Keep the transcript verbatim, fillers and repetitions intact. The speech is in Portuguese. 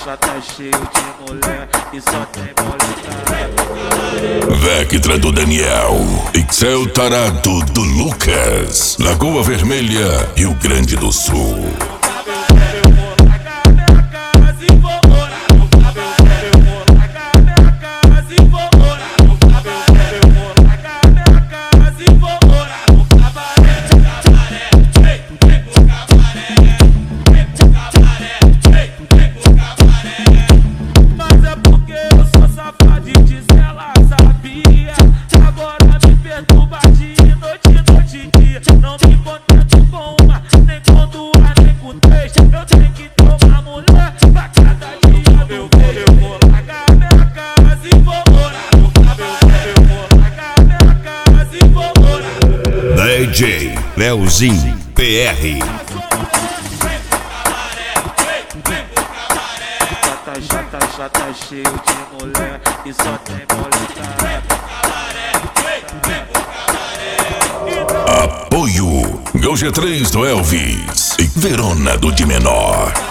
já tá cheio de mulher e só tem boletada. Vectra do Daniel, Ixel Tarado do Lucas, Lagoa Vermelha, Rio Grande do Sul. D J Leozinho P R. Já tá, já tá cheio de mulher e só tem boletada. Apoio Gol G três do Elvis e Verona do de Menor.